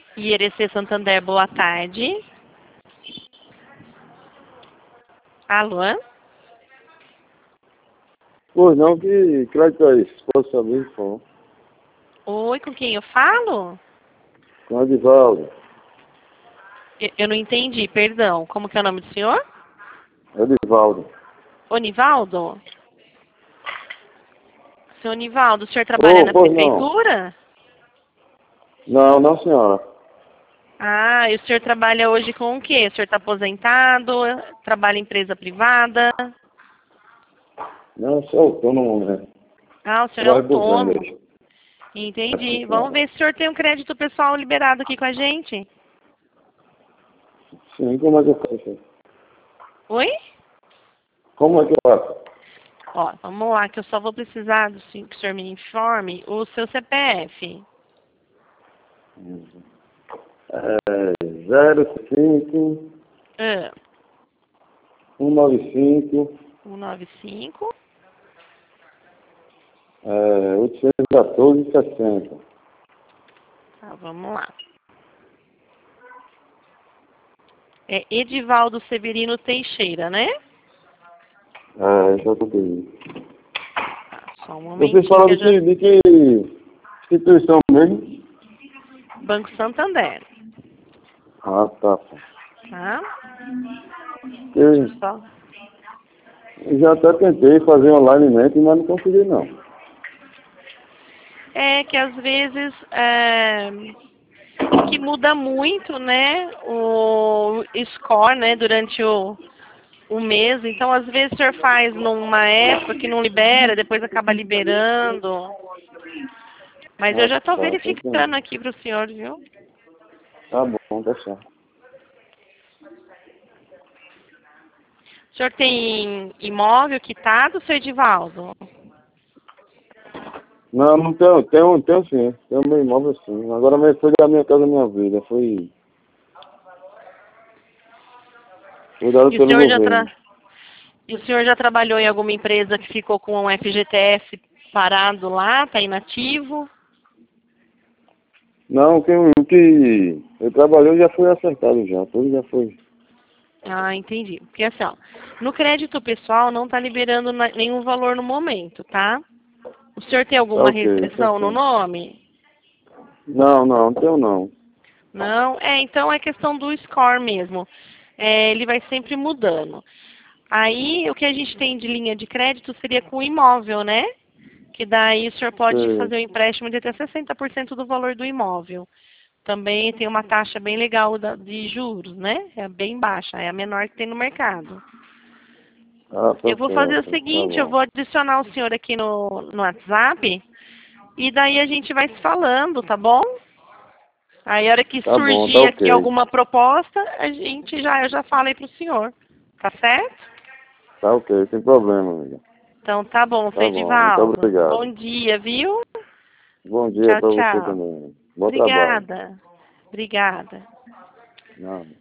IRC Santander, boa tarde. Alô? Pois não, que crédito é isso? Posso saber, por favor? Oi, com quem eu falo? Com o Edivaldo. Eu não entendi, perdão. Como que é o nome do senhor? Edivaldo. Onivaldo? Seu Onivaldo, o senhor trabalha na Pois não. prefeitura? Não, senhora. Ah, e o senhor trabalha hoje com o quê? O senhor está aposentado? Trabalha em empresa privada? Não, sou autônomo, né? Ah, o senhor é Trabalho por autônomo. vendas. Entendi. Assim, Vamos senhora. ver se o senhor tem um crédito pessoal liberado aqui com a gente. Sim, como é que eu faço? Oi? Como é que eu faço? Ó, vamos lá, que eu só vou precisar que o senhor me informe o seu CPF. É 05 Ah, 195 195. 814 60. Tá, vamos lá. É Edivaldo Severino Teixeira, né? Já tô bem. Tá, só um Vocês momentinho falam que eu já... de que instituição mesmo? Banco Santander, Ah, tá. tá? Deixa eu Eu só... já até tentei fazer online, mas não consegui não. É que às vezes que muda muito, né? O score, né? Durante o mês. Então, às vezes o senhor faz numa época que não libera, depois acaba liberando. Mas eu já estou Tá verificando entendendo. aqui para o senhor, viu? Tá bom, tá certo. O senhor tem imóvel quitado, seu Edivaldo? Não tenho sim. Tenho meu imóvel sim. Agora mesmo foi da minha casa, minha vida. Foi dado E o pelo senhor já governo. e o senhor já trabalhou em alguma empresa que ficou com um FGTS parado lá, está inativo? Não, o que eu trabalhei já foi acertado já. Tudo já foi. Ah, entendi. Porque assim, ó, no crédito pessoal não está liberando nenhum valor no momento, tá? O senhor tem Tá alguma ok, tá restrição no certo. nome? Não tenho não. Não? Então é questão do score mesmo. Ele vai sempre mudando. Aí, o que a gente tem de linha de crédito seria com imóvel, né? Que daí o senhor pode Sei. fazer um empréstimo de até 60% do valor do imóvel. Também tem uma taxa bem legal de juros, né? É bem baixa, é a menor que tem no mercado. Ah, tá Eu vou fazer o certo. Tá seguinte, eu bom. vou adicionar o senhor aqui no WhatsApp e daí a gente vai se falando, tá bom? Aí a hora que Tá bom, tá surgir aqui ok. alguma proposta, eu já falo aí pro senhor. Tá certo? Tá ok, sem problema, amiga. Então tá bom, Tá bom, muito Edivaldo. Bom obrigado. dia, viu? Bom dia Tchau, pra você tchau. também. Bom trabalho. Obrigada. Obrigada. Nada.